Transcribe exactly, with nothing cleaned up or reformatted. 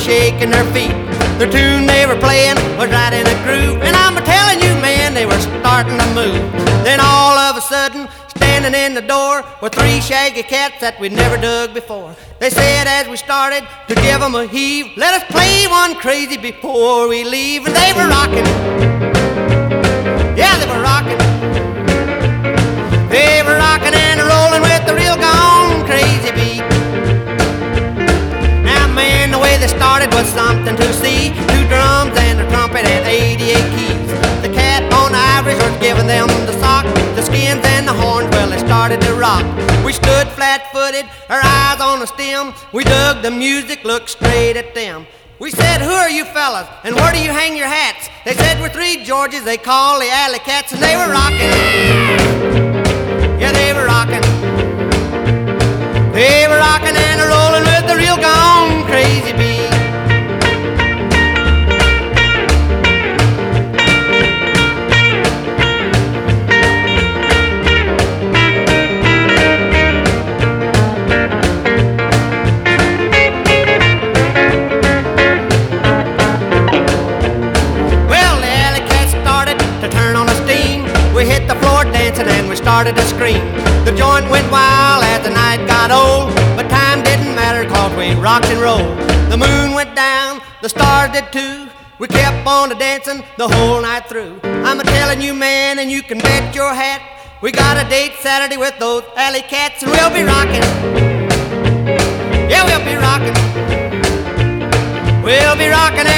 shaking their feet. The tune they were playing was right in a groove, and I'm telling you, man, they were starting to move. Then all of a sudden, standing in the door were three shaggy cats that we'd never dug before. They said as we started to give them a heave, let us play one crazy before we leave. And they were rocking. Yeah, they were rocking. They were rocking and rolling with the real gone crazy beat. Now, man, the way they started was something to see. Two drums and a trumpet and eighty-eight keys. The cat on the ivories was giving them the sock. The skins and the horns, well, they started to rock. We stood flat-footed, our eyes on the stem. We dug the music, looked straight at them. We said, who are you fellas, and where do you hang your hats? They said, we're three Georges, they call the Alley Cats, and they were rocking. Yeah, they were rocking. They were rocking and rolling with the real gone crazy beat. And we started to scream. The joint went wild as the night got old, but time didn't matter cause we rocked and rolled. The moon went down, the stars did too. We kept on a dancing the whole night through. I'm a telling you, man, and you can bet your hat, we got a date Saturday with those Alley Cats, and we'll be rocking. Yeah, we'll be rocking. We'll be rocking.